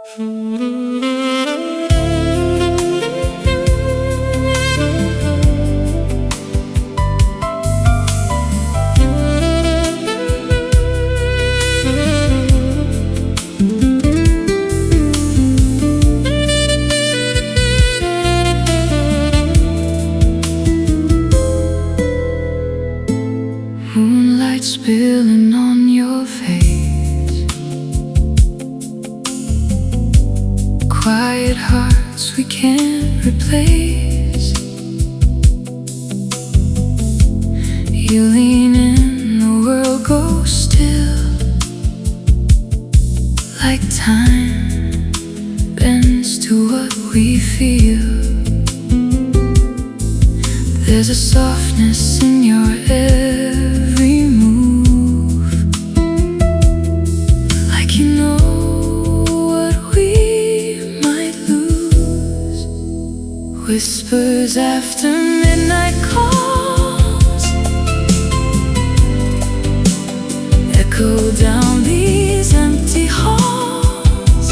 Moonlight spilling on your face, quiet hearts we can't replace. You lean in, the world goes still, like time bends to what we feel. There's a softness in your every move, like you know what we might lose. Whispers after midnight calls echo down these empty halls.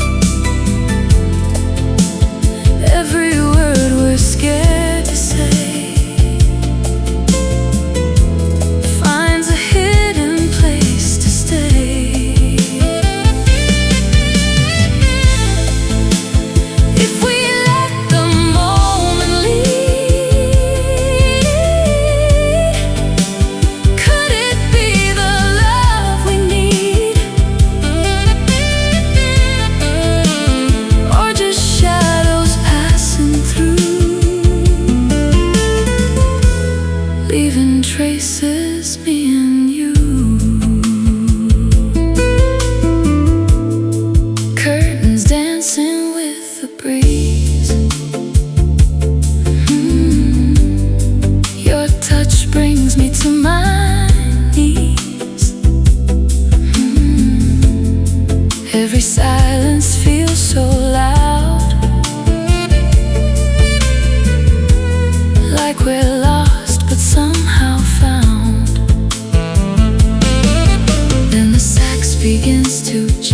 Every word we're scared to say leaving traces, me and you. Curtains dancing with the breeze. Your touch brings me to my knees. Every silence feels so loud, like we're lost but somehow found. Then the sax begins to